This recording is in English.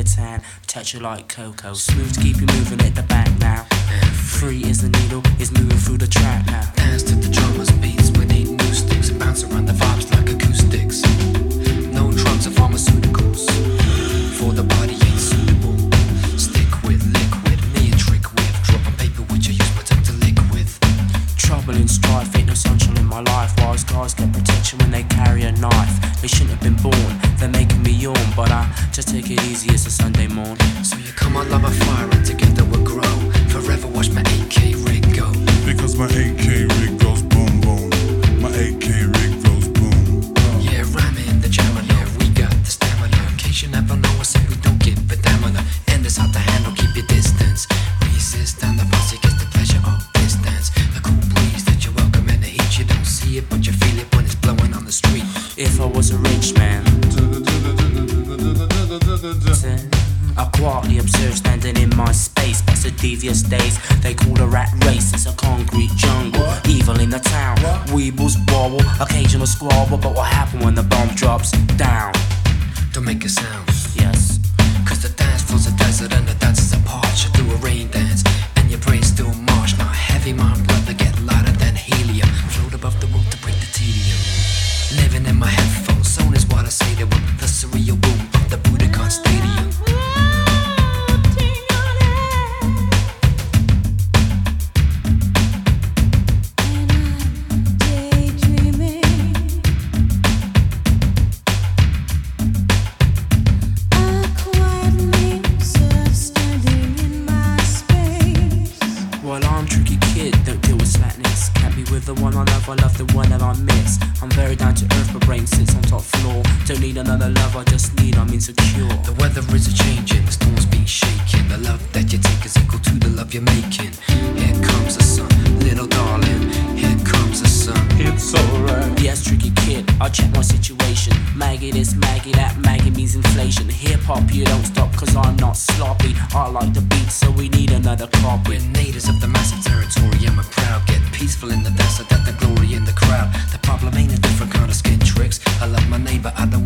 tan, texture like cocoa. Smooth to keep you moving at the back now. Free as the needle is moving through the track now. Dance to the drummers beats with 8 new sticks. Bounce around the vibes like acoustics. No drugs or pharmaceuticals. For the body ain't suitable. Stick with liquid, me a trick with. Drop on paper which I use protect the liquid. Trouble and strife ain't no sunshine in my life. Wise guys get protection when they carry a knife. They shouldn't have been born, they're making me yawn. But I just take it easy, it's a Sunday morn. So you come on, love a fire and together we'll grow. Forever watch my 8K rig go. Because my 8K rig goes boom boom. My 8K rig goes boom. Yeah, rhyming in the jammer, yeah, we got the stamina. In case you never know, I said we don't give a damn on the end is hard to handle, keep your distance. Resist and the posse gets the pleasure of distance. The cool breeze that you welcome and the heat, you don't see it, but you feel it when it's blowing on the street. If I was a rich man, I quietly observe standing in my space. Past the devious days they call the rat race. It's a concrete jungle, evil in the town. Weebles wobble, occasional squabble. But what happened when the bomb drops down? Don't make a sound. Yes, Cause the dance floor's a desert and the dancers apart. You do a rain dance and your brain still march. Now heavy mind brother get lighter than helium. Float above the world to break the tedium. Living in my headphones, zone is what I say to them. The surreal boom of the Budokan Stadium. well I'm tricky kid, don't deal with slackness. Can't be with the one I love the one that I miss. I'm very down to earth, my brain sits on top floor. Don't need another love, I just need, I'm insecure. The weather is a changing, the storm's been shaking. The love that you take is equal to the love you're making. Here comes the sun, little darling. Here comes the sun. It's alright. Yes, tricky kid, I'll check my situation. Maggie this, Maggie that, Maggie means inflation. Hip hop, you don't stop, cause I'm not sloppy. I like the beat, so we need another copy. We're natives of the massive territory and we're proud. Get peaceful in the desert, that the glory in the crowd. The problem ain't a different kind of skin tricks. I love my neighbor, I don't